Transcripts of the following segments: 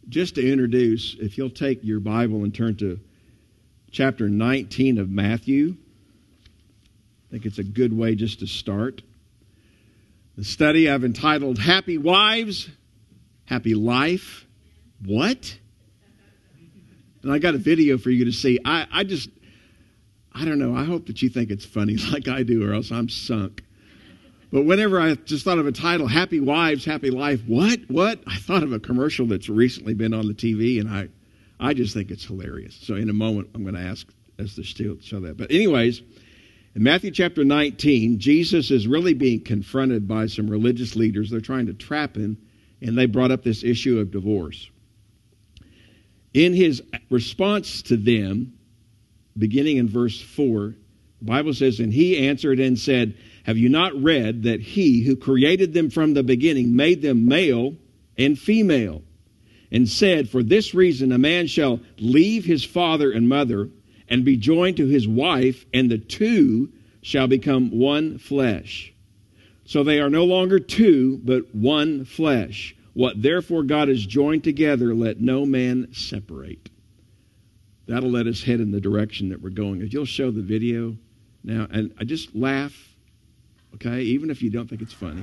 just to introduce, if you'll take your Bible and turn to chapter 19 of Matthew, I think it's a good way just to start. The study I've entitled, Happy Wives, Happy Life. What? And I got a video for you to see. I don't know. I hope that you think it's funny like I do, or else I'm sunk. But whenever I just thought of a title, Happy Wives, Happy Life, what? I thought of a commercial that's recently been on the TV, and I just think it's hilarious. So in a moment, I'm going to ask us to show that. But anyways, in Matthew chapter 19, Jesus is really being confronted by some religious leaders. They're trying to trap him, and they brought up this issue of divorce. In his response to them, beginning in verse 4, the Bible says, and he answered and said, have you not read that he who created them from the beginning made them male and female, and said, for this reason a man shall leave his father and mother and be joined to his wife, and the two shall become one flesh. So they are no longer two, but one flesh. What therefore God has joined together, let no man separate. That'll let us head in the direction that we're going. If you'll show the video now, and I just laugh, okay, even if you don't think it's funny.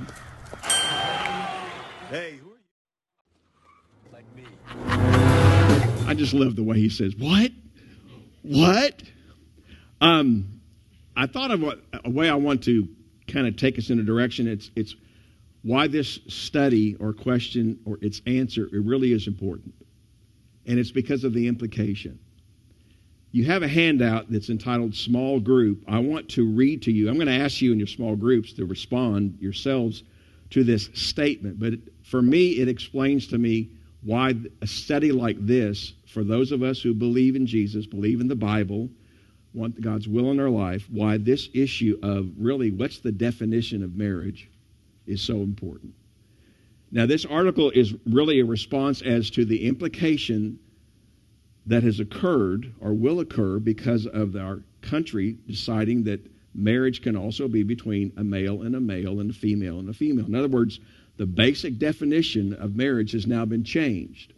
Hey, who are you? Like me. I just love the way he says, what? What? I thought of a way I want to kind of take us in a direction. It's why this study or question or its answer, it really is important. And it's because of the implication. You have a handout that's entitled Small Group. I want to read to you. I'm going to ask you in your small groups to respond yourselves to this statement. But for me, it explains to me why a study like this, for those of us who believe in Jesus, believe in the Bible, want God's will in our life, why this issue of really what's the definition of marriage is so important. Now, this article is really a response as to the implication that has occurred or will occur because of our country deciding that marriage can also be between a male and a male and a female and a female. In other words, the basic definition of marriage has now been changed.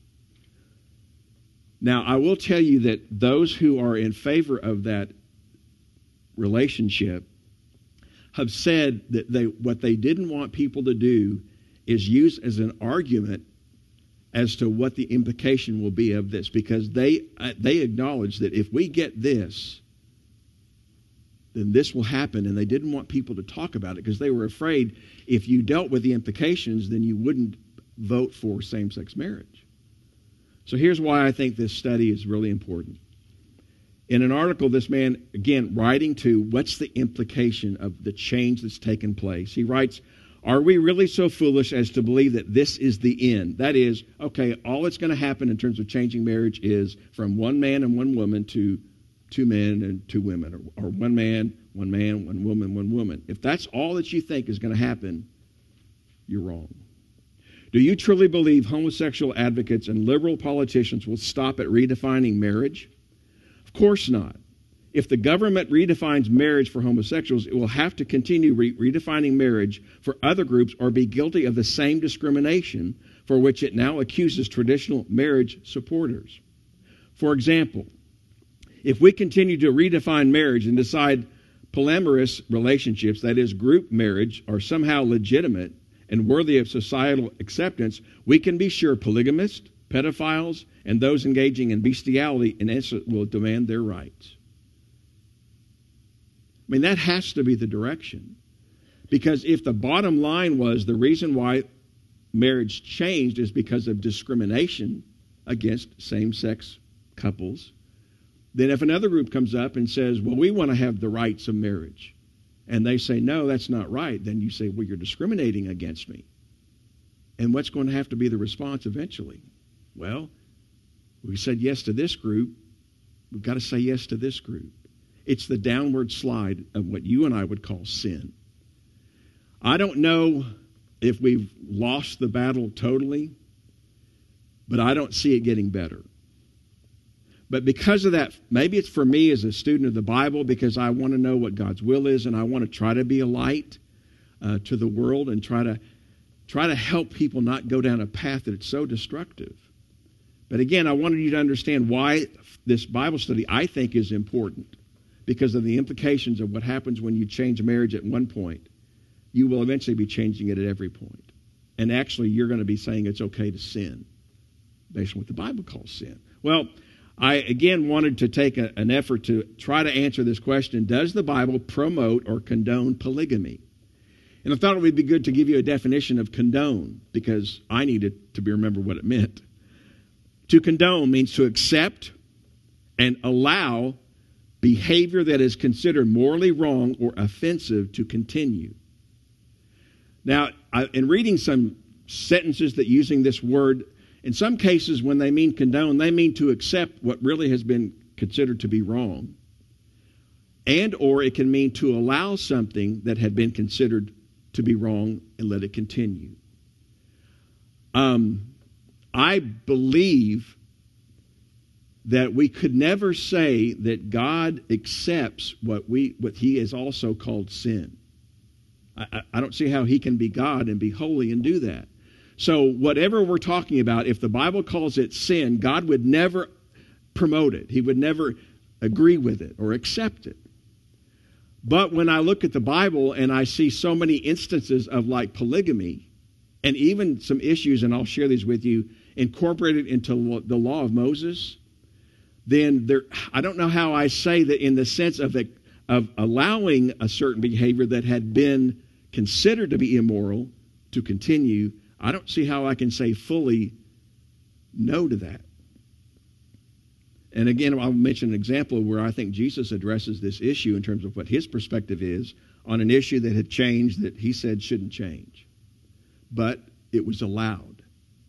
Now, I will tell you that those who are in favor of that relationship have said that what they didn't want people to do is use as an argument as to what the implication will be of this, because they acknowledge that if we get this, then this will happen, and they didn't want people to talk about it because they were afraid if you dealt with the implications, then you wouldn't vote for same-sex marriage. So here's why I think this study is really important. In an article, this man, again, writing to what's the implication of the change that's taken place, he writes, are we really so foolish as to believe that this is the end? That is, okay, all that's going to happen in terms of changing marriage is from one man and one woman to two men and two women, or one man, one woman, one woman. If that's all that you think is going to happen, you're wrong. Do you truly believe homosexual advocates and liberal politicians will stop at redefining marriage? Of course not. If the government redefines marriage for homosexuals, it will have to continue redefining marriage for other groups or be guilty of the same discrimination for which it now accuses traditional marriage supporters. For example, if we continue to redefine marriage and decide polyamorous relationships, that is, group marriage, are somehow legitimate and worthy of societal acceptance, we can be sure polygamists, pedophiles, and those engaging in bestiality in essence will demand their rights. I mean, that has to be the direction. Because if the bottom line was the reason why marriage changed is because of discrimination against same-sex couples, then if another group comes up and says, well, we want to have the rights of marriage, and they say, no, that's not right, then you say, well, you're discriminating against me. And what's going to have to be the response eventually? Well, we said yes to this group, we've got to say yes to this group. It's the downward slide of what you and I would call sin. I don't know if we've lost the battle totally, but I don't see it getting better. But because of that, maybe it's for me as a student of the Bible, because I want to know what God's will is, and I want to try to be a light to the world and try to help people not go down a path that it's so destructive. But again, I wanted you to understand why this Bible study, I think, is important. Because of the implications of what happens when you change a marriage at one point. You will eventually be changing it at every point. And actually, you're going to be saying it's okay to sin, based on what the Bible calls sin. Well, I, again, wanted to take an effort to try to answer this question: does the Bible promote or condone polygamy? And I thought it would be good to give you a definition of condone, because I needed to remember what it meant. To condone means to accept and allow behavior that is considered morally wrong or offensive to continue. Now, in reading some sentences that using this word, in some cases when they mean condone, they mean to accept what really has been considered to be wrong. And or it can mean to allow something that had been considered to be wrong and let it continue. I believe that we could never say that God accepts what he has also called sin. I don't see how he can be God and be holy and do that. So whatever we're talking about, if the Bible calls it sin, God would never promote it. He would never agree with it or accept it. But when I look at the Bible and I see so many instances of like polygamy, and even some issues, and I'll share these with you, incorporated into the law of Moses, then I don't know how I say that in the sense of allowing a certain behavior that had been considered to be immoral to continue. I don't see how I can say fully no to that. And again, I'll mention an example where I think Jesus addresses this issue in terms of what his perspective is on an issue that had changed that he said shouldn't change. But it was allowed.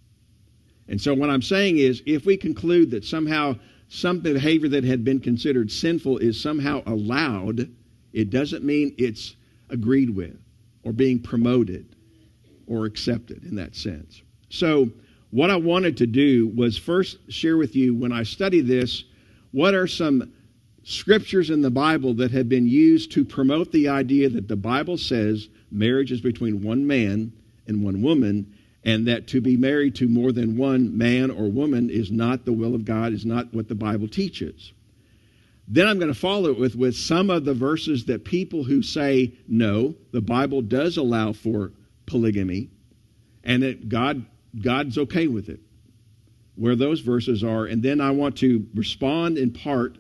And so what I'm saying is, if we conclude that somehow some behavior that had been considered sinful is somehow allowed, it doesn't mean it's agreed with or being promoted or accepted in that sense. So what I wanted to do was first share with you, when I study this, what are some scriptures in the Bible that have been used to promote the idea that the Bible says marriage is between one man and one woman, and that to be married to more than one man or woman is not the will of God, is not what the Bible teaches. Then I'm going to follow it with some of the verses that people who say, no, the Bible does allow for polygamy, and that God's okay with it, where those verses are. And then I want to respond in part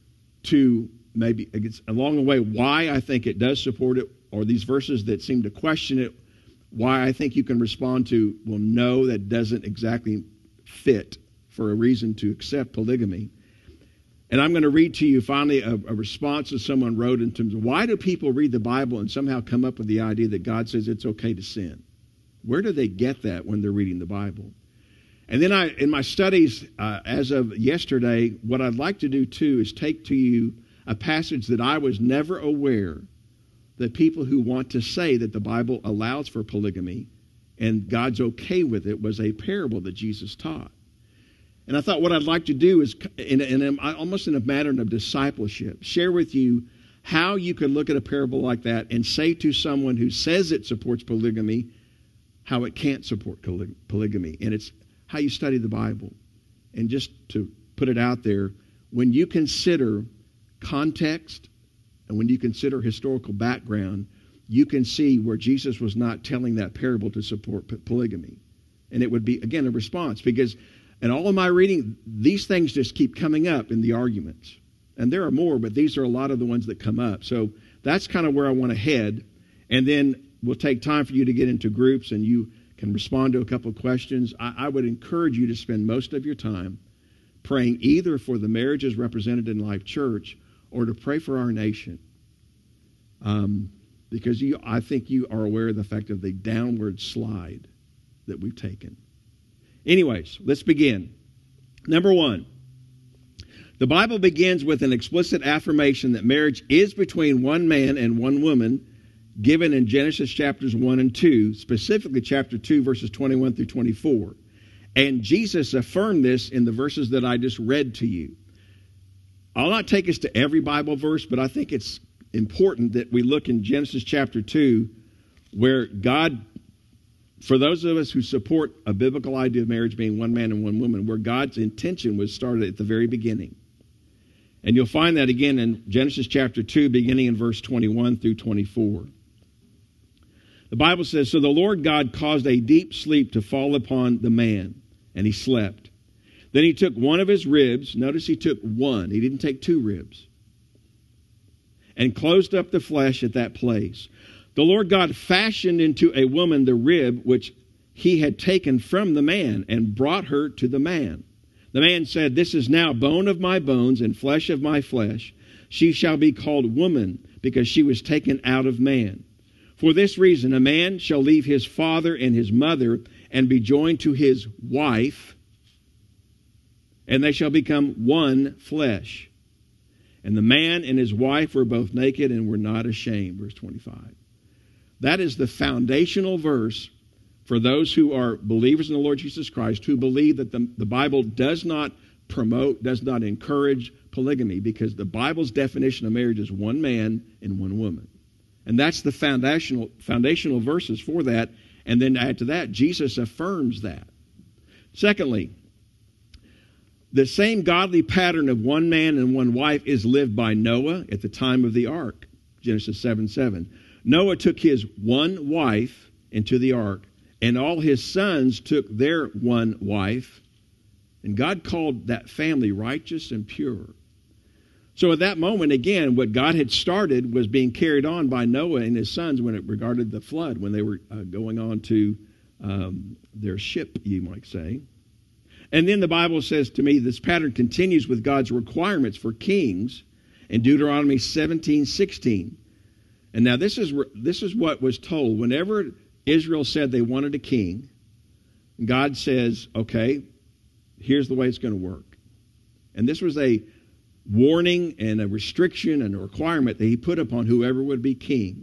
to maybe along the way why I think it does support it, or these verses that seem to question it, why I think you can respond to, well, no, that doesn't exactly fit for a reason to accept polygamy. And I'm going to read to you finally a response that someone wrote in terms of why do people read the Bible and somehow come up with the idea that God says it's okay to sin? Where do they get that when they're reading the Bible? And then in my studies, as of yesterday, what I'd like to do too is take to you a passage that I was never aware that people who want to say that the Bible allows for polygamy and God's okay with it was a parable that Jesus taught. And I thought what I'd like to do is, almost in a matter of discipleship, share with you how you could look at a parable like that and say to someone who says it supports polygamy, how it can't support polygamy. And it's how you study the Bible. And just to put it out there, when you consider context and when you consider historical background, you can see where Jesus was not telling that parable to support polygamy. And it would be, again, a response, because in all of my reading, these things just keep coming up in the arguments. And there are more, but these are a lot of the ones that come up. So that's kind of where I want to head. And then we'll take time for you to get into groups and you can respond to a couple of questions. I would encourage you to spend most of your time praying either for the marriages represented in Life Church or to pray for our nation. Because I think you are aware of the fact of the downward slide that we've taken. Anyways, let's begin. Number one, the Bible begins with an explicit affirmation that marriage is between one man and one woman, given in Genesis chapters 1 and 2, specifically chapter 2, verses 21 through 24. And Jesus affirmed this in the verses that I just read to you. I'll not take us to every Bible verse, but I think it's important that we look in Genesis chapter 2, where God for those of us who support a biblical idea of marriage being one man and one woman, where God's intention was started at the very beginning. And you'll find that again in Genesis chapter 2, beginning in verse 21 through 24. The Bible says, "So the Lord God caused a deep sleep to fall upon the man, and he slept. Then he took one of his ribs," notice he took one, he didn't take two ribs, "and closed up the flesh at that place. The Lord God fashioned into a woman the rib which he had taken from the man, and brought her to the man. The man said, 'This is now bone of my bones and flesh of my flesh. She shall be called woman, because she was taken out of man. For this reason, a man shall leave his father and his mother, and be joined to his wife, and they shall become one flesh. And the man and his wife were both naked and were not ashamed.'" Verse 25. That is the foundational verse for those who are believers in the Lord Jesus Christ, who believe that the Bible does not promote, does not encourage polygamy, because the Bible's definition of marriage is one man and one woman. And that's the foundational verses for that. And then to add to that, Jesus affirms that. Secondly, the same godly pattern of one man and one wife is lived by Noah at the time of the ark. Genesis 7:7. "Noah took his one wife into the ark, and all his sons took their one wife, and God called that family righteous and pure." So at that moment, again, what God had started was being carried on by Noah and his sons when it regarded the flood, when they were going on to their ship, you might say. And then the Bible says to me, this pattern continues with God's requirements for kings in Deuteronomy 17:16. And now this is what was told. Whenever Israel said they wanted a king, God says, okay, here's the way it's going to work. And this was a warning and a restriction and a requirement that he put upon whoever would be king.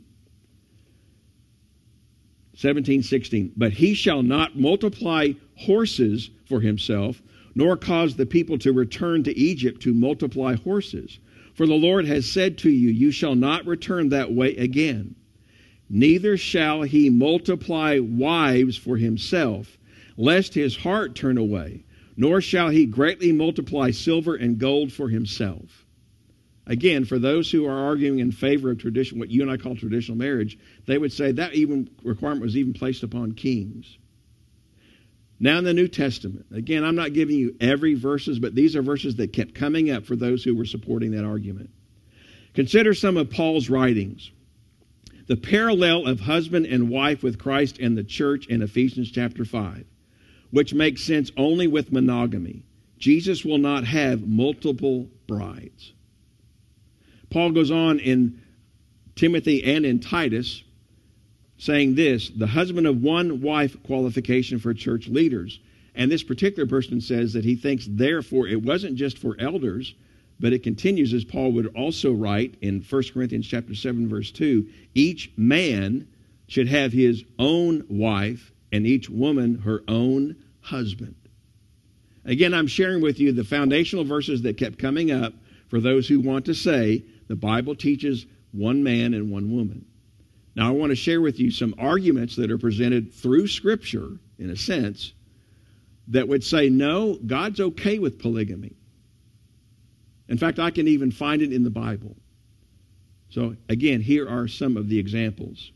17:16, "But he shall not multiply horses for himself, nor cause the people to return to Egypt to multiply horses. For the Lord has said to you, you shall not return that way again. Neither shall he multiply wives for himself, lest his heart turn away, nor shall he greatly multiply silver and gold for himself." Again, for those who are arguing in favor of tradition, what you and I call traditional marriage, they would say that even requirement was even placed upon kings. Now in the New Testament, again, I'm not giving you every verses, but these are verses that kept coming up for those who were supporting that argument. Consider some of Paul's writings. The parallel of husband and wife with Christ and the church in Ephesians chapter 5, which makes sense only with monogamy. Jesus will not have multiple brides. Paul goes on in Timothy and in Titus saying this, the husband of one wife qualification for church leaders. And this particular person says that he thinks, therefore, it wasn't just for elders, but it continues as Paul would also write in 1 Corinthians chapter 7, verse 2, each man should have his own wife and each woman her own husband. Again, I'm sharing with you the foundational verses that kept coming up for those who want to say the Bible teaches one man and one woman. Now, I want to share with you some arguments that are presented through Scripture, in a sense, that would say, no, God's okay with polygamy. In fact, I can even find it in the Bible. So, again, here are some of the examples.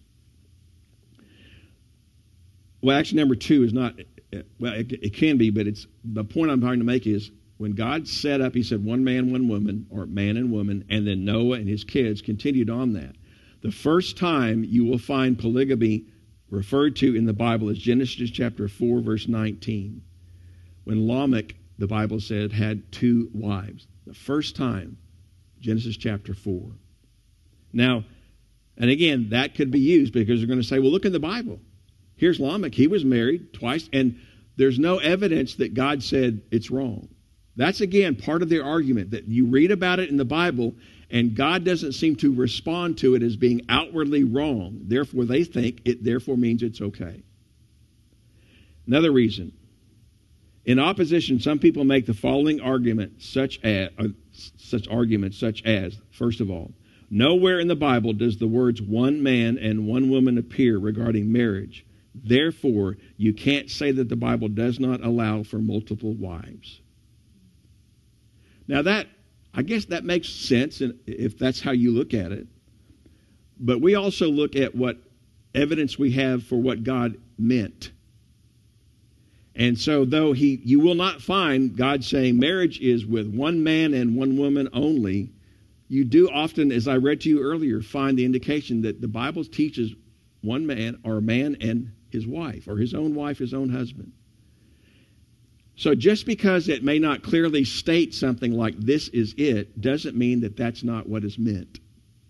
Well, actually, number two is not, well, it can be, but it's the point I'm trying to make is when God set up, he said one man, one woman, or man and woman, and then Noah and his kids continued on that. The first time you will find polygamy referred to in the Bible is Genesis chapter 4, verse 19. When Lamech, the Bible said, had two wives. The first time, Genesis chapter 4. Now, and again, that could be used because they're going to say, well, look in the Bible. Here's Lamech. He was married twice, and there's no evidence that God said it's wrong. That's, again, part of their argument, that you read about it in the Bible, and God doesn't seem to respond to it as being outwardly wrong. Therefore, they think it therefore means it's okay. Another reason. In opposition, some people make the following argument, such arguments such as, first of all, nowhere in the Bible does the words one man and one woman appear regarding marriage. Therefore, you can't say that the Bible does not allow for multiple wives. Now I guess that makes sense if that's how you look at it. But we also look at what evidence we have for what God meant. And so though you will not find God saying marriage is with one man and one woman only, you do often, as I read to you earlier, find the indication that the Bible teaches one man, or a man and his wife, or his own wife, his own husband. So just because it may not clearly state something like this is it, doesn't mean that that's not what is meant.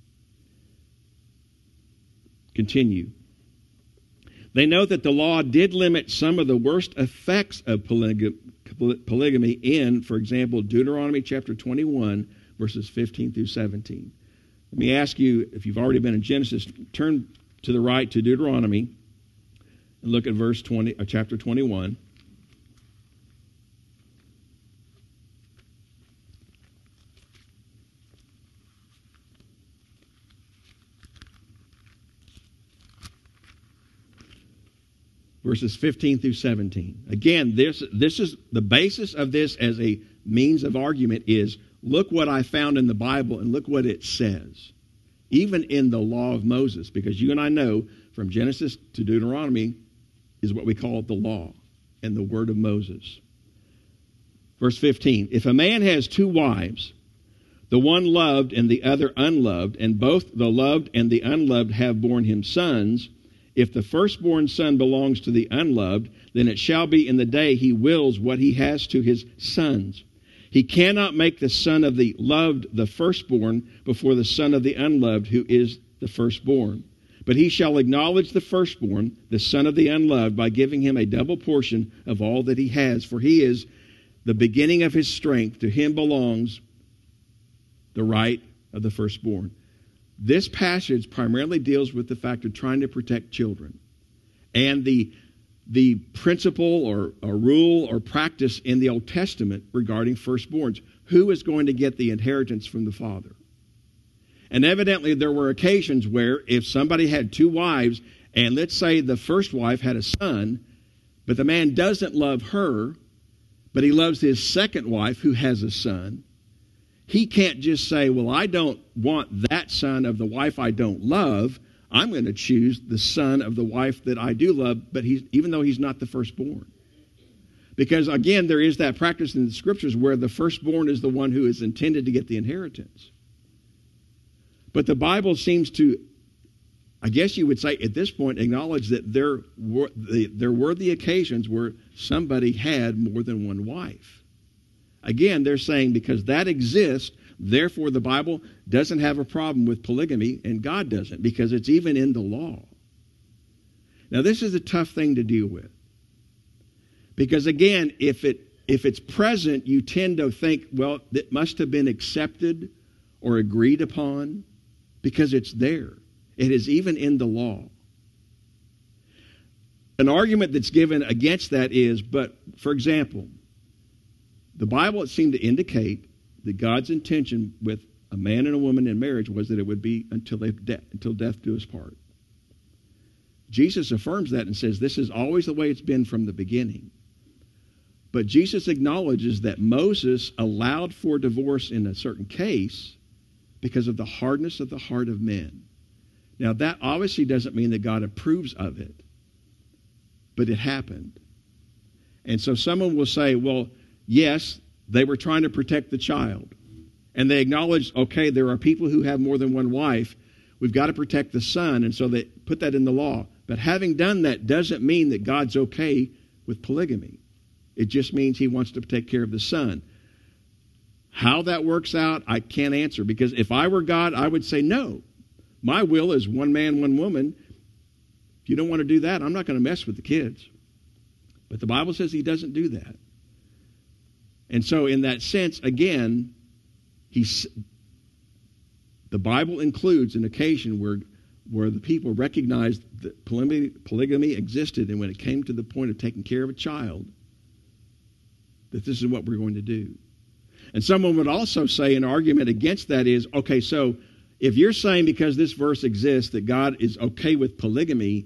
Continue. They know that the law did limit some of the worst effects of polygamy in, for example, Deuteronomy chapter 21, verses 15 through 17. Let me ask you, if you've already been in Genesis, turn to the right to Deuteronomy and look at chapter 21. Verses 15 through 17. Again, this is the basis of this as a means of argument is, look what I found in the Bible and look what it says. Even in the law of Moses, because you and I know from Genesis to Deuteronomy is what we call the law and the word of Moses. Verse 15, if a man has two wives, the one loved and the other unloved, and both the loved and the unloved have borne him sons, if the firstborn son belongs to the unloved, then it shall be in the day he wills what he has to his sons. He cannot make the son of the loved the firstborn before the son of the unloved, who is the firstborn. But he shall acknowledge the firstborn, the son of the unloved, by giving him a double portion of all that he has. For he is the beginning of his strength. To him belongs the right of the firstborn. This passage primarily deals with the fact of trying to protect children. And the principle or rule or practice in the Old Testament regarding firstborns. Who is going to get the inheritance from the father? And evidently there were occasions where if somebody had two wives, and let's say the first wife had a son, but the man doesn't love her, but he loves his second wife who has a son, he can't just say, well, I don't want that son of the wife I don't love. I'm going to choose the son of the wife that I do love, but even though he's not the firstborn. Because, again, there is that practice in the Scriptures where the firstborn is the one who is intended to get the inheritance. But the Bible seems to, I guess you would say at this point, acknowledge that there were the occasions where somebody had more than one wife. Again, they're saying because that exists, therefore the Bible doesn't have a problem with polygamy, and God doesn't, because it's even in the law. Now, this is a tough thing to deal with. Because, again, if it's present, you tend to think, well, it must have been accepted or agreed upon because it's there. It is even in the law. An argument that's given against that is, but, for example, the Bible seemed to indicate that God's intention with a man and a woman in marriage was that it would be until death do us part. Jesus affirms that and says this is always the way it's been from the beginning. But Jesus acknowledges that Moses allowed for divorce in a certain case because of the hardness of the heart of men. Now, that obviously doesn't mean that God approves of it, but it happened. And so someone will say, well, yes, they were trying to protect the child. And they acknowledged, okay, there are people who have more than one wife. We've got to protect the son. And so they put that in the law. But having done that doesn't mean that God's okay with polygamy. It just means he wants to take care of the son. How that works out, I can't answer. Because if I were God, I would say, no. My will is one man, one woman. If you don't want to do that, I'm not going to mess with the kids. But the Bible says he doesn't do that. And so in that sense, again, the Bible includes an occasion where the people recognized that polygamy existed, and when it came to the point of taking care of a child, that this is what we're going to do. And someone would also say an argument against that is, okay, so if you're saying because this verse exists that God is okay with polygamy,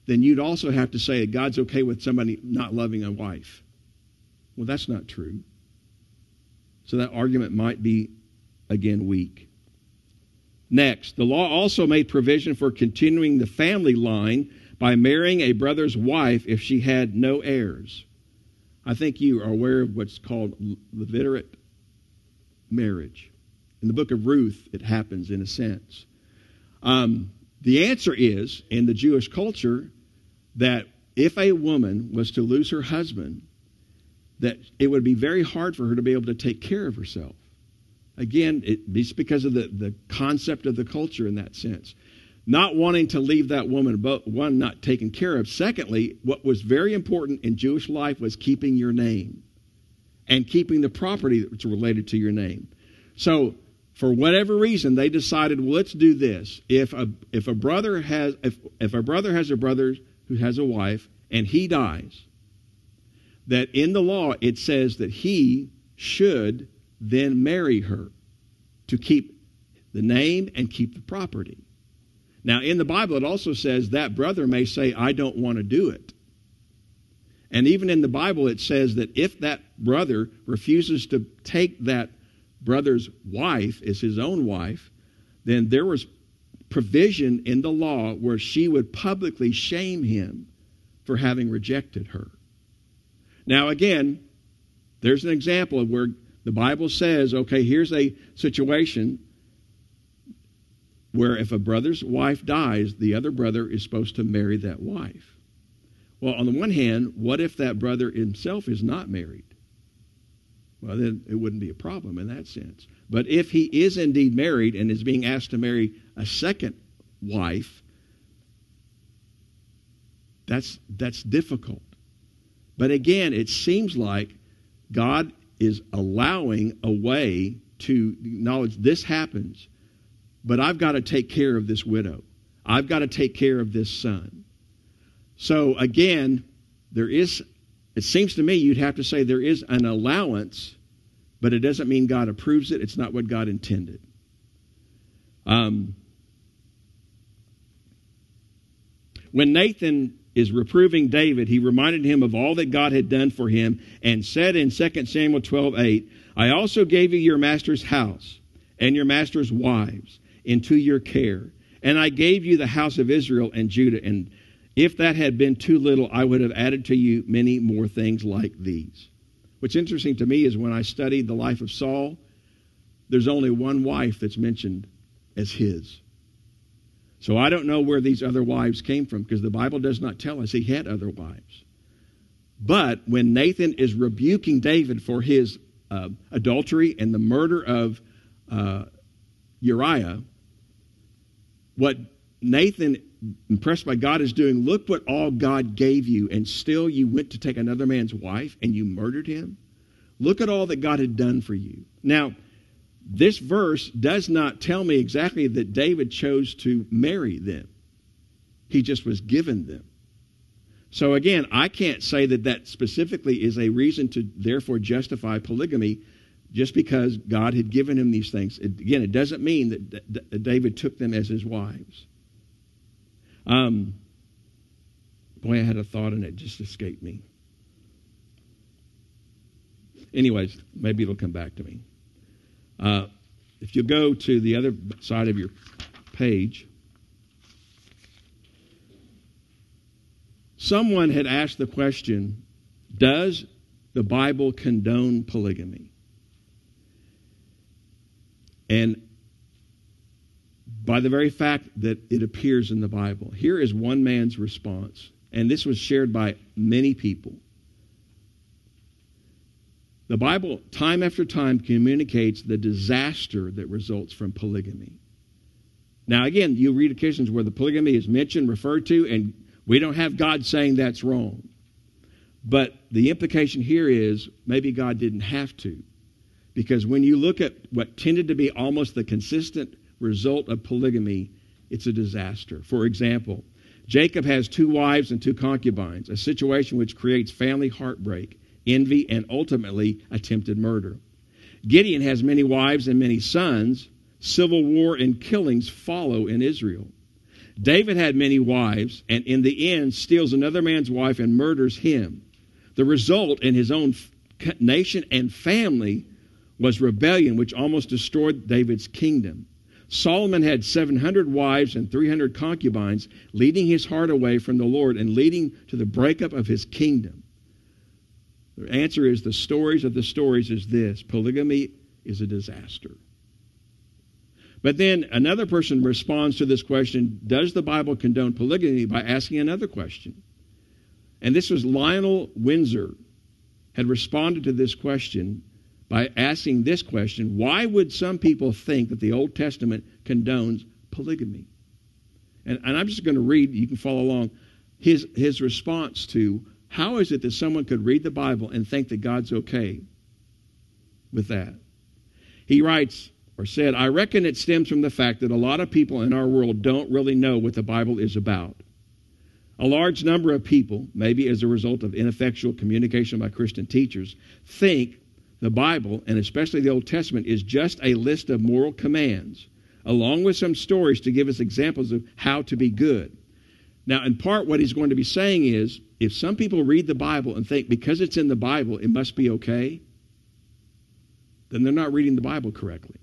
then you'd also have to say that God's okay with somebody not loving a wife. Well, that's not true. So that argument might be, again, weak. Next, the law also made provision for continuing the family line by marrying a brother's wife if she had no heirs. I think you are aware of what's called levirate marriage. In the book of Ruth, it happens in a sense. The answer is, in the Jewish culture, that if a woman was to lose her husband, that it would be very hard for her to be able to take care of herself. Again, it's because of the concept of the culture in that sense. Not wanting to leave that woman, but one, not taken care of. Secondly, what was very important in Jewish life was keeping your name and keeping the property that's related to your name. So, for whatever reason, they decided, well, let's do this. If a brother has a brother who has a wife and he dies, that in the law it says that he should then marry her to keep the name and keep the property. Now, in the Bible, it also says that brother may say, I don't want to do it. And even in the Bible, it says that if that brother refuses to take that brother's wife as his own wife, then there was provision in the law where she would publicly shame him for having rejected her. Now, again, there's an example of where the Bible says, okay, here's a situation where if a brother's wife dies, the other brother is supposed to marry that wife. Well, on the one hand, what if that brother himself is not married? Well, then it wouldn't be a problem in that sense. But if he is indeed married and is being asked to marry a second wife, that's difficult. But again, it seems like God is allowing a way to acknowledge this happens, but I've got to take care of this widow. I've got to take care of this son. So again, it seems to me you'd have to say there is an allowance, but it doesn't mean God approves it. It's not what God intended. When Nathan is reproving David, he reminded him of all that God had done for him and said in 2 Samuel 12:8, I also gave you your master's house and your master's wives into your care, and I gave you the house of Israel and Judah, and if that had been too little, I would have added to you many more things like these. What's interesting to me is when I studied the life of Saul, there's only one wife that's mentioned as his. So I don't know where these other wives came from because the Bible does not tell us he had other wives. But when Nathan is rebuking David for his adultery and the murder of Uriah, what Nathan, impressed by God, is doing, look what all God gave you, and still you went to take another man's wife and you murdered him. Look at all that God had done for you. Now, this verse does not tell me exactly that David chose to marry them. He just was given them. So again, I can't say that that specifically is a reason to therefore justify polygamy just because God had given him these things. Again, it doesn't mean that David took them as his wives. Boy, I had a thought and it just escaped me. Anyways, maybe it'll come back to me. If you go to the other side of your page, someone had asked the question, does the Bible condone polygamy? And by the very fact that it appears in the Bible, here is one man's response, and this was shared by many people. The Bible, time after time, communicates the disaster that results from polygamy. Now, again, you read occasions where the polygamy is mentioned, referred to, and we don't have God saying that's wrong. But the implication here is maybe God didn't have to. Because when you look at what tended to be almost the consistent result of polygamy, it's a disaster. For example, Jacob has 2 wives and 2 concubines, a situation which creates family heartbreak, envy, and ultimately attempted murder. Gideon has many wives and many sons. Civil war and killings follow in Israel. David had many wives, and in the end steals another man's wife and murders him. The result in his own nation and family was rebellion, which almost destroyed David's kingdom. Solomon had 700 wives and 300 concubines, leading his heart away from the Lord and leading to the breakup of his kingdom. The answer is the stories of the stories is this: polygamy is a disaster. But then another person responds to this question, does the Bible condone polygamy, by asking another question. And this was Lionel Windsor had responded to this question by asking this question: why would some people think that the Old Testament condones polygamy? And I'm just going to read, you can follow along, his response to how is it that someone could read the Bible and think that God's okay with that. He writes, or said, I reckon it stems from the fact that a lot of people in our world don't really know what the Bible is about. A large number of people, maybe as a result of ineffectual communication by Christian teachers, think the Bible, and especially the Old Testament, is just a list of moral commands, along with some stories to give us examples of how to be good. Now, in part, what he's going to be saying is, if some people read the Bible and think because it's in the Bible, it must be okay, then they're not reading the Bible correctly.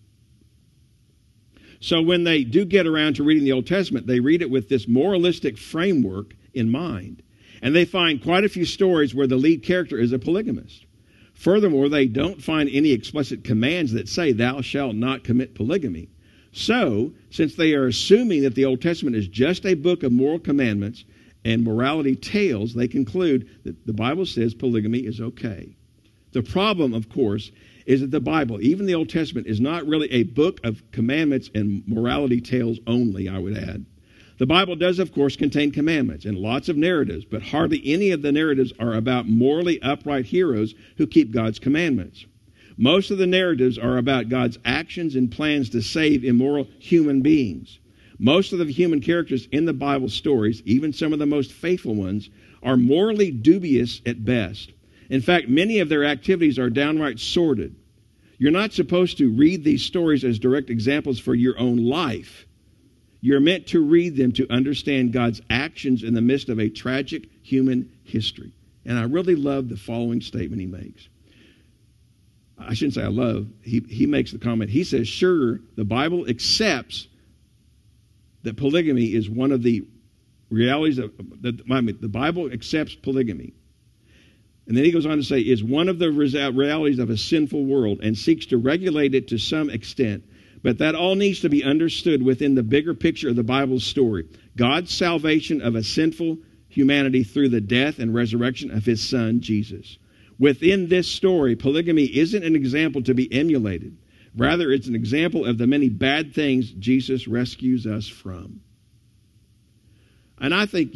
So when they do get around to reading the Old Testament, they read it with this moralistic framework in mind. And they find quite a few stories where the lead character is a polygamist. Furthermore, they don't find any explicit commands that say, thou shalt not commit polygamy. So, since they are assuming that the Old Testament is just a book of moral commandments and morality tales, they conclude that the Bible says polygamy is okay. The problem, of course, is that the Bible, even the Old Testament, is not really a book of commandments and morality tales only, I would add. The Bible does, of course, contain commandments and lots of narratives, but hardly any of the narratives are about morally upright heroes who keep God's commandments. Most of the narratives are about God's actions and plans to save immoral human beings. Most of the human characters in the Bible stories, even some of the most faithful ones, are morally dubious at best. In fact, many of their activities are downright sordid. You're not supposed to read these stories as direct examples for your own life. You're meant to read them to understand God's actions in the midst of a tragic human history. And I really love the following statement he makes. I shouldn't say I love. He makes the comment. He says, sure, the Bible accepts that polygamy is one of the realities of, the Bible accepts polygamy. And then he goes on to say, is one of the realities of a sinful world and seeks to regulate it to some extent. But that all needs to be understood within the bigger picture of the Bible's story. God's salvation of a sinful humanity through the death and resurrection of his Son, Jesus. Within this story, polygamy isn't an example to be emulated. Rather, it's an example of the many bad things Jesus rescues us from. And I think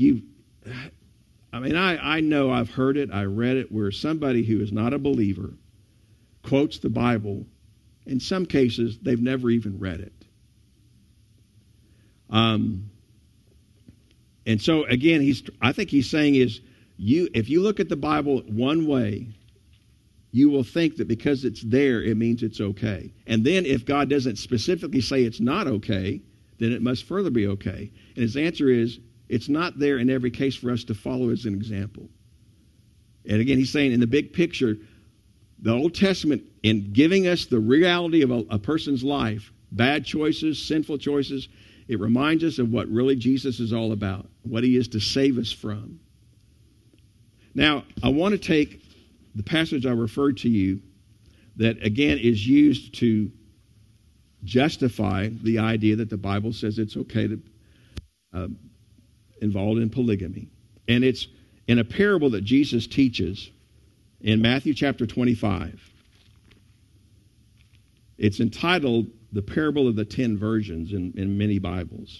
I know I've heard it, I read it, where somebody who is not a believer quotes the Bible. In some cases, they've never even read it. And so, again, I think he's saying is, if you look at the Bible one way, you will think that because it's there, it means it's okay. And then if God doesn't specifically say it's not okay, then it must further be okay. And his answer is, it's not there in every case for us to follow as an example. And again, he's saying in the big picture, the Old Testament, in giving us the reality of a person's life, bad choices, sinful choices, it reminds us of what really Jesus is all about, what he is to save us from. Now, I want to take the passage I referred to you that, again, is used to justify the idea that the Bible says it's okay to involved in polygamy. And it's in a parable that Jesus teaches in Matthew chapter 25. It's entitled The Parable of the 10 Virgins in many Bibles.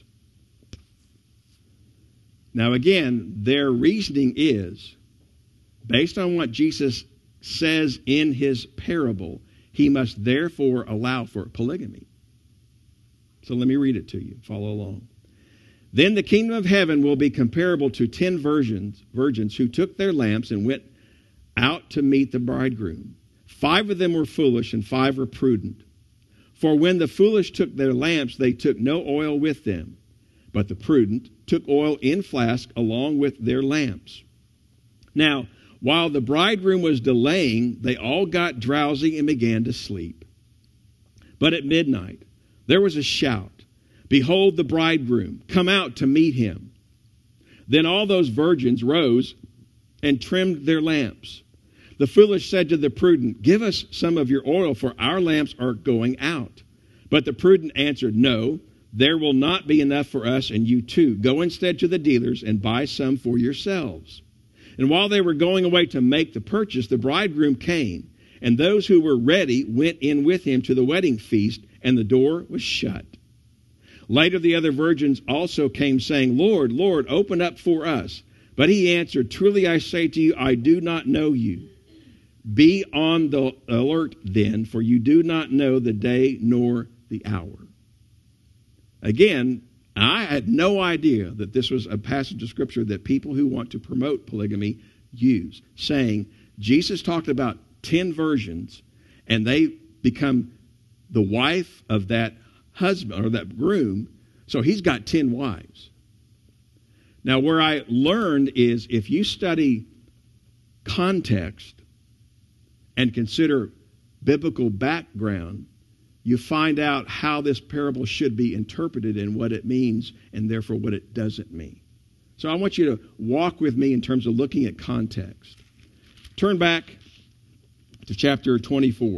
Now again, their reasoning is, based on what Jesus says in his parable, he must therefore allow for polygamy. So let me read it to you. Follow along. Then the kingdom of heaven will be comparable to 10 virgins who took their lamps and went out to meet the bridegroom. 5 of them were foolish and 5 were prudent. For when the foolish took their lamps, they took no oil with them. But the prudent took oil in flask along with their lamps. Now, while the bridegroom was delaying, they all got drowsy and began to sleep. But at midnight there was a shout, 'Behold the bridegroom, come out to meet him.' Then all those virgins rose and trimmed their lamps. The foolish said to the prudent, 'Give us some of your oil, for our lamps are going out.' But the prudent answered, 'No, there will not be enough for us and you too. Go instead to the dealers and buy some for yourselves.' And while they were going away to make the purchase, the bridegroom came, and those who were ready went in with him to the wedding feast, and the door was shut. Later the other virgins also came, saying, 'Lord, Lord, open up for us.' But he answered, 'Truly I say to you, I do not know you. Be on the alert then, for you do not know the day nor the hour.'" Again, I had no idea that this was a passage of Scripture that people who want to promote polygamy use, saying Jesus talked about 10 virgins, and they become the wife of that husband or that groom, so he's got 10 wives. Now, where I learned is if you study context and consider biblical background, you find out how this parable should be interpreted and what it means, and therefore what it doesn't mean. So I want you to walk with me in terms of looking at context. Turn back to chapter 24.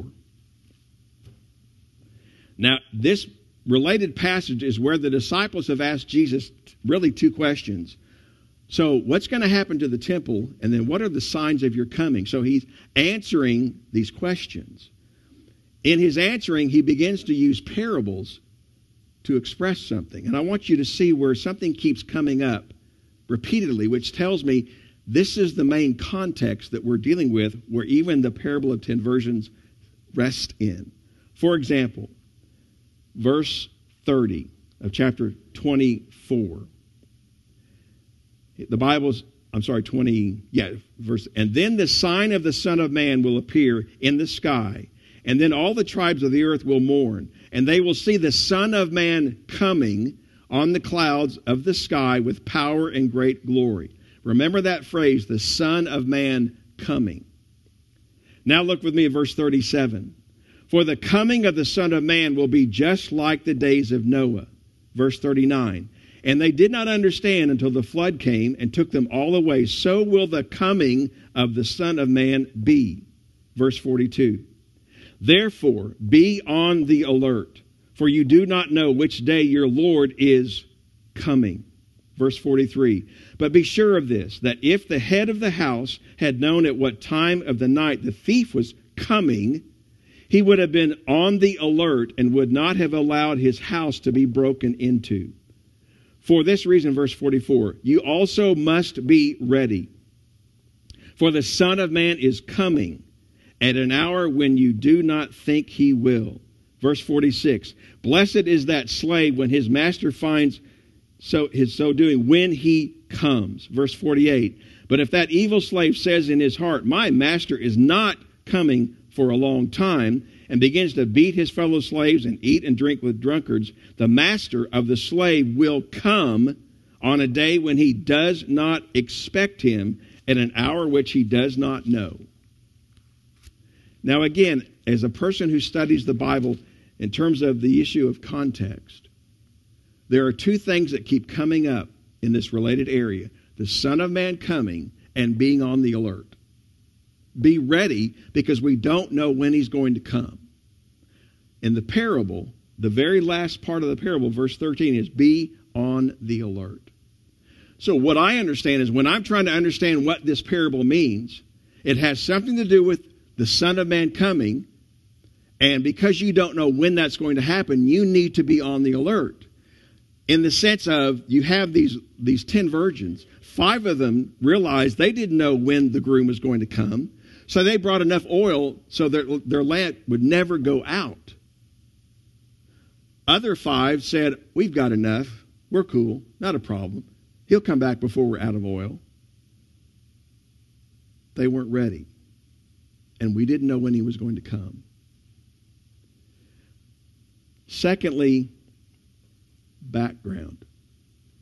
Now, this related passage is where the disciples have asked Jesus really 2 questions. So what's going to happen to the temple, and then what are the signs of your coming? So he's answering these questions. In his answering, he begins to use parables to express something. And I want you to see where something keeps coming up repeatedly, which tells me this is the main context that we're dealing with, where even the parable of 10 virgins rest in. For example, verse 30 of chapter 24. The Bible's, 20, verse. "And then the sign of the Son of Man will appear in the sky, and then all the tribes of the earth will mourn, and they will see the Son of Man coming on the clouds of the sky with power and great glory." Remember that phrase, the Son of Man coming. Now look with me at verse 37. "For the coming of the Son of Man will be just like the days of Noah." Verse 39. "And they did not understand until the flood came and took them all away. So will the coming of the Son of Man be." Verse 42. "Therefore, be on the alert, for you do not know which day your Lord is coming." Verse 43. "But be sure of this, that if the head of the house had known at what time of the night the thief was coming, he would have been on the alert and would not have allowed his house to be broken into. For this reason," verse 44, "you also must be ready. For the Son of Man is coming at an hour when you do not think he will." Verse 46, "Blessed is that slave when his master finds so doing when he comes." Verse 48, "But if that evil slave says in his heart, 'My master is not coming for a long time,' and begins to beat his fellow slaves and eat and drink with drunkards, the master of the slave will come on a day when he does not expect him, at an hour which he does not know." Now again, as a person who studies the Bible in terms of the issue of context, there are 2 things that keep coming up in this related area: the Son of Man coming and being on the alert. Be ready, because we don't know when he's going to come. In the parable, the very last part of the parable, verse 13, is be on the alert. So what I understand is when I'm trying to understand what this parable means, it has something to do with the Son of Man coming, and because you don't know when that's going to happen, you need to be on the alert. In the sense of, you have these 10 virgins. 5 of them realized they didn't know when the groom was going to come, so they brought enough oil so that their lamp would never go out. Other 5 said, "We've got enough. We're cool. Not a problem. He'll come back before we're out of oil." They weren't ready. And we didn't know when he was going to come. Secondly, background.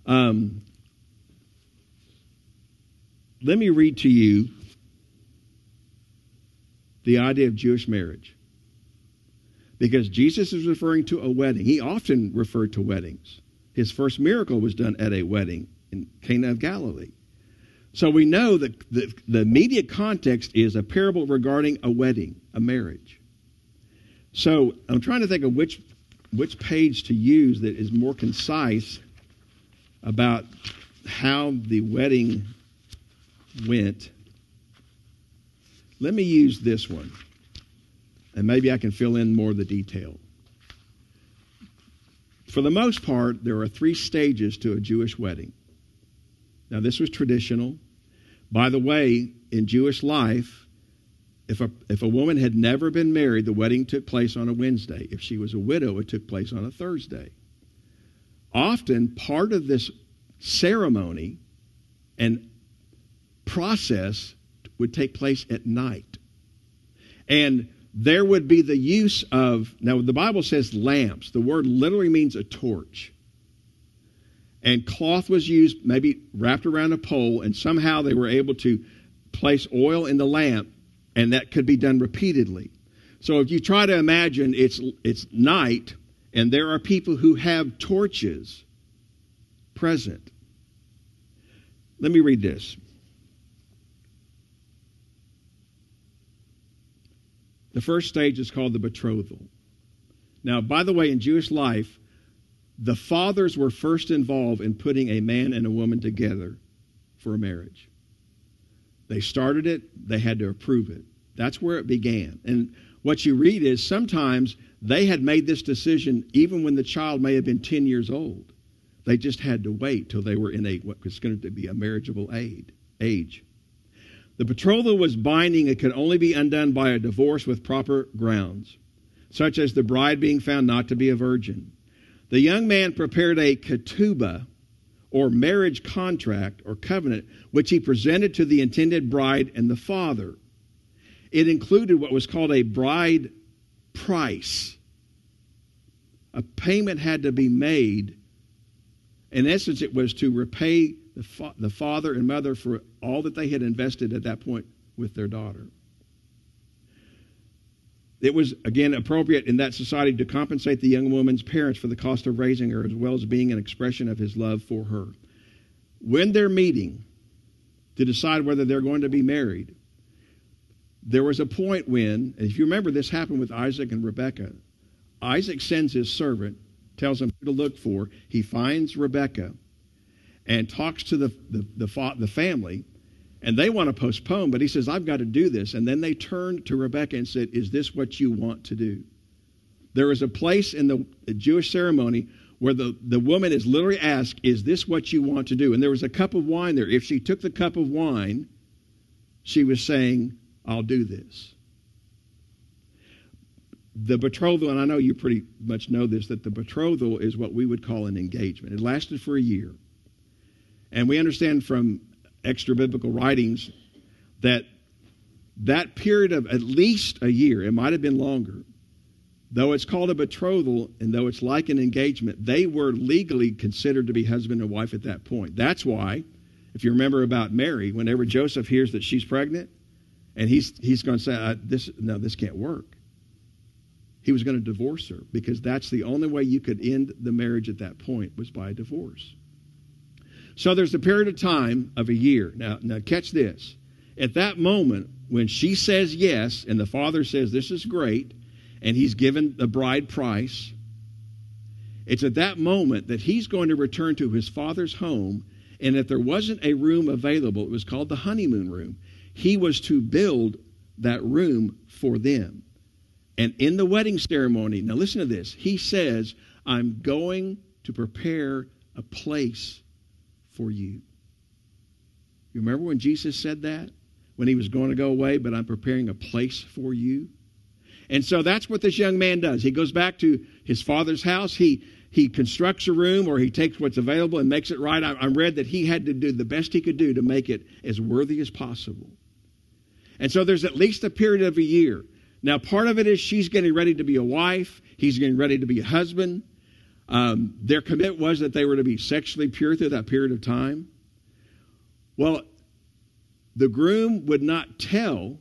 Let me read to you the idea of Jewish marriage. Because Jesus is referring to a wedding. He often referred to weddings. His first miracle was done at a wedding in Cana of Galilee. So we know that the immediate context is a parable regarding a wedding, a marriage. So I'm trying to think of which page to use that is more concise about how the wedding went. Let me use this one, and maybe I can fill in more of the detail. For the most part, there are 3 stages to a Jewish wedding. Now, this was traditional. By the way, in Jewish life, if a woman had never been married, the wedding took place on a Wednesday. If she was a widow, it took place on a Thursday. Often, part of this ceremony and process would take place at night. And there would be the use of, now the Bible says lamps. The word literally means a torch. And cloth was used, maybe wrapped around a pole, and somehow they were able to place oil in the lamp, and that could be done repeatedly. So if you try to imagine it's night, and there are people who have torches present. Let me read this. The first stage is called the betrothal. Now, by the way, in Jewish life, the fathers were first involved in putting a man and a woman together for a marriage. They started it, they had to approve it. That's where it began. And what you read is sometimes they had made this decision even when the child may have been 10 years old. They just had to wait till they were in what was going to be a marriageable age. The betrothal was binding. It could only be undone by a divorce with proper grounds, such as the bride being found not to be a virgin. The young man prepared a ketubah, or marriage contract or covenant, which he presented to the intended bride and the father. It included what was called a bride price. A payment had to be made. In essence, it was to repay the father and mother for all that they had invested at that point with their daughter. It was, again, appropriate in that society to compensate the young woman's parents for the cost of raising her, as well as being an expression of his love for her. When they're meeting to decide whether they're going to be married, there was a point when, if you remember, this happened with Isaac and Rebekah. Isaac sends his servant, tells him who to look for. He finds Rebekah and talks to the family, and they want to postpone, but he says, I've got to do this. And then they turned to Rebekah and said, is this what you want to do? There is a place in the Jewish ceremony where the woman is literally asked, is this what you want to do? And there was a cup of wine there. If she took the cup of wine, she was saying, I'll do this. The betrothal, and I know you pretty much know this, that the betrothal is what we would call an engagement. It lasted for a year. And we understand from extra biblical writings that period of at least a year, it might have been longer, though it's called a betrothal and though it's like an engagement, they were legally considered to be husband and wife at that point. That's why, if you remember about Mary, whenever Joseph hears that she's pregnant, and he's going to say, this can't work. He was going to divorce her because that's the only way you could end the marriage at that point was by a divorce. So there's a period of time of a year. Now catch this. At that moment, when she says yes, and the father says this is great, and he's given the bride price, it's at that moment that he's going to return to his father's home, and if there wasn't a room available, it was called the honeymoon room. He was to build that room for them. And in the wedding ceremony, now listen to this, he says, I'm going to prepare a place for you. You remember when Jesus said that? When he was going to go away, but I'm preparing a place for you. And so that's what this young man does. He goes back to his father's house. He constructs a room, or he takes what's available and makes it right. I read that he had to do the best he could do to make it as worthy as possible. And so there's at least a period of a year. Now, part of it is she's getting ready to be a wife. He's getting ready to be a husband. Their commitment was that they were to be sexually pure through that period of time. Well, the groom would not tell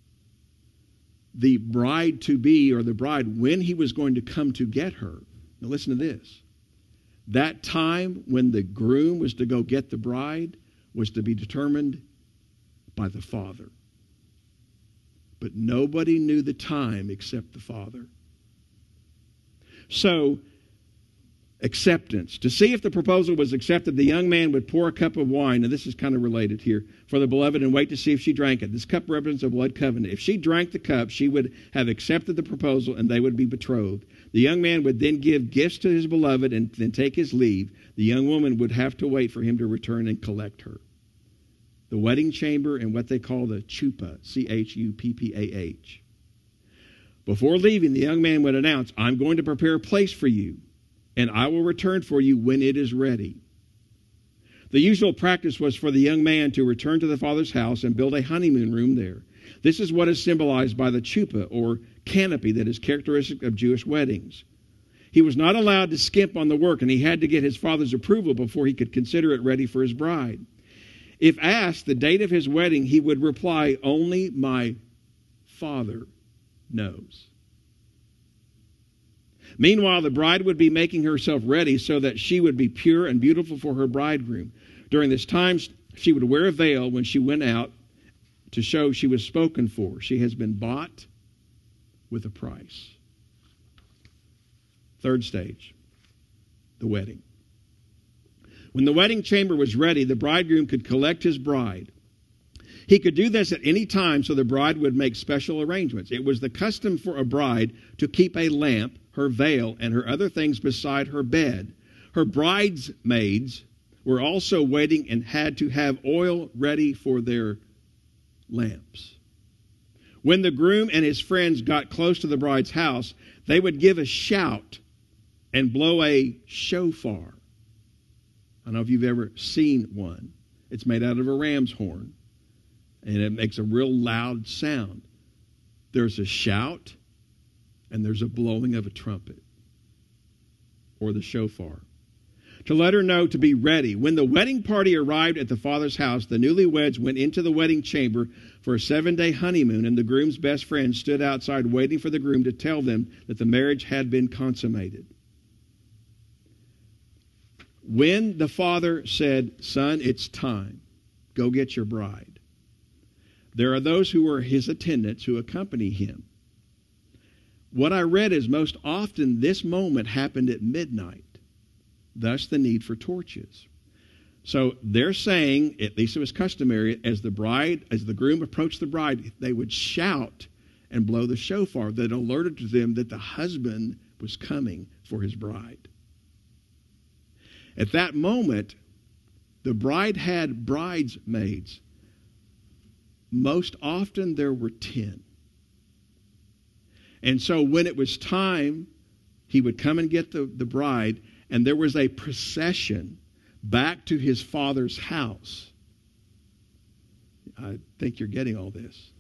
the bride-to-be or the bride when he was going to come to get her. Now listen to this. That time when the groom was to go get the bride was to be determined by the father. But nobody knew the time except the father. So, acceptance. To see if the proposal was accepted, the young man would pour a cup of wine, and this is kind of related here, for the beloved and wait to see if she drank it. This cup represents a blood covenant. If she drank the cup, she would have accepted the proposal and they would be betrothed. The young man would then give gifts to his beloved and then take his leave. The young woman would have to wait for him to return and collect her. The wedding chamber and what they call the chuppah, C-H-U-P-P-A-H. Before leaving, the young man would announce, I'm going to prepare a place for you, and I will return for you when it is ready. The usual practice was for the young man to return to the father's house and build a honeymoon room there. This is what is symbolized by the chuppah, or canopy, that is characteristic of Jewish weddings. He was not allowed to skimp on the work, and he had to get his father's approval before he could consider it ready for his bride. If asked the date of his wedding, he would reply, only my father knows. Meanwhile, the bride would be making herself ready so that she would be pure and beautiful for her bridegroom. During this time, she would wear a veil when she went out to show she was spoken for. She has been bought with a price. Third stage, the wedding. When the wedding chamber was ready, the bridegroom could collect his bride. He could do this at any time, so the bride would make special arrangements. It was the custom for a bride to keep a lamp, her veil, and her other things beside her bed. Her bridesmaids were also waiting and had to have oil ready for their lamps. When the groom and his friends got close to the bride's house, they would give a shout and blow a shofar. I don't know if you've ever seen one. It's made out of a ram's horn, and it makes a real loud sound. There's a shout, and there's a blowing of a trumpet, or the shofar, to let her know to be ready. When the wedding party arrived at the father's house, the newlyweds went into the wedding chamber for a 7-day honeymoon, and the groom's best friend stood outside waiting for the groom to tell them that the marriage had been consummated. When the father said, son, it's time, go get your bride, there are those who are his attendants who accompany him. What I read is most often this moment happened at midnight, thus the need for torches. So they're saying, at least it was customary, as the groom approached the bride, they would shout and blow the shofar that alerted to them that the husband was coming for his bride. At that moment, the bride had bridesmaids. Most often there were 10. And so when it was time, he would come and get the bride, and there was a procession back to his father's house. I think you're getting all this.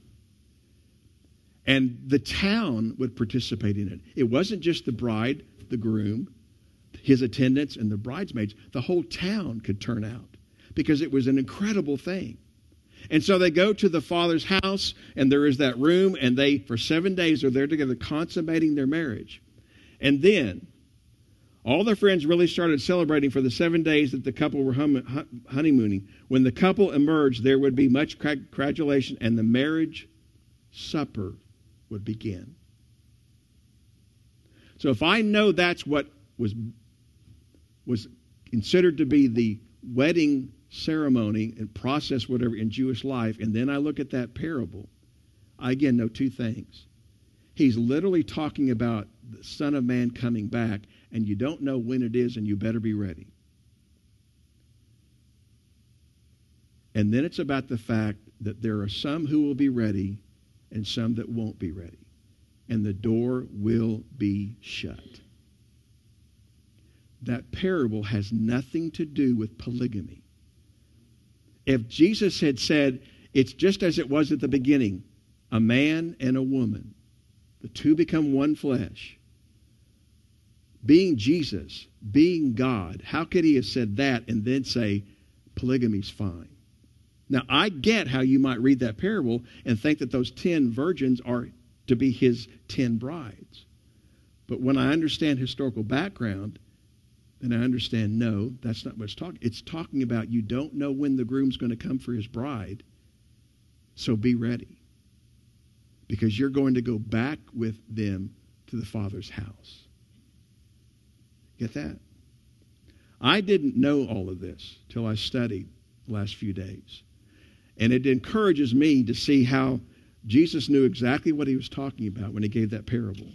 And the town would participate in it. It wasn't just the bride, the groom, his attendants, and the bridesmaids. The whole town could turn out because it was an incredible thing. And so they go to the father's house, and there is that room, and they, for 7 days, are there together consummating their marriage. And then all their friends really started celebrating for the 7 days that the couple were honeymooning. When the couple emerged, there would be much congratulation, and the marriage supper would begin. So if I know that's what was considered to be the wedding ceremony and process, whatever, in Jewish life, and then I look at that parable, I again know two things. He's literally talking about the Son of Man coming back, and you don't know when it is, and you better be ready. And then it's about the fact that there are some who will be ready and some that won't be ready. And the door will be shut. That parable has nothing to do with polygamy. If Jesus had said, it's just as it was at the beginning, a man and a woman, the two become one flesh, being Jesus, being God, how could he have said that and then say polygamy's fine? Now, I get how you might read that parable and think that those 10 virgins are to be his 10 brides. But when I understand historical background, then I understand, no, that's not what it's talking. It's talking about you don't know when the groom's going to come for his bride, so be ready. Because you're going to go back with them to the Father's house. Get that? I didn't know all of this till I studied the last few days. And it encourages me to see how Jesus knew exactly what he was talking about when he gave that parable.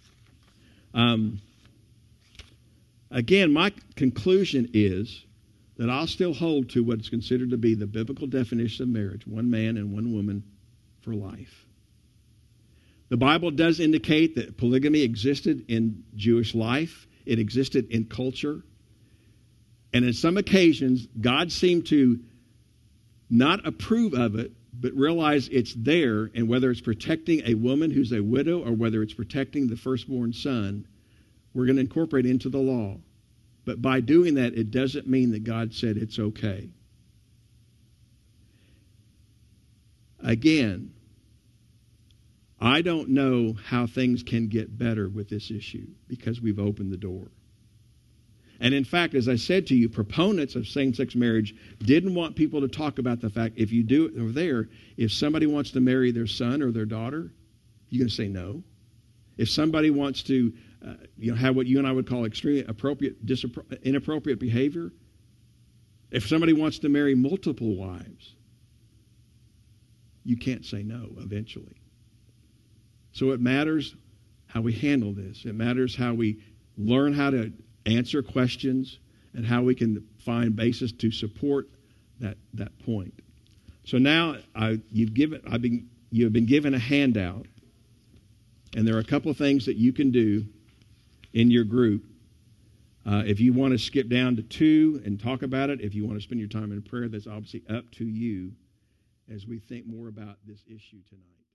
Again, my conclusion is that I'll still hold to what is considered to be the biblical definition of marriage, one man and one woman for life. The Bible does indicate that polygamy existed in Jewish life. It existed in culture. And in some occasions, God seemed to not approve of it, but realize it's there, and whether it's protecting a woman who's a widow or whether it's protecting the firstborn son, we're going to incorporate into the law. But by doing that, it doesn't mean that God said it's okay. Again, I don't know how things can get better with this issue because we've opened the door. And in fact, as I said to you, proponents of same-sex marriage didn't want people to talk about the fact, if you do it over there, if somebody wants to marry their son or their daughter, you're going to say no. If somebody wants to have what you and I would call extremely inappropriate behavior, if somebody wants to marry multiple wives, you can't say no eventually. So it matters how we handle this. It matters how we learn how to answer questions and how we can find basis to support that point. So now you have been given a handout, and there are a couple of things that you can do in your group. If you want to skip down to 2 and talk about it, if you want to spend your time in prayer, that's obviously up to you as we think more about this issue tonight.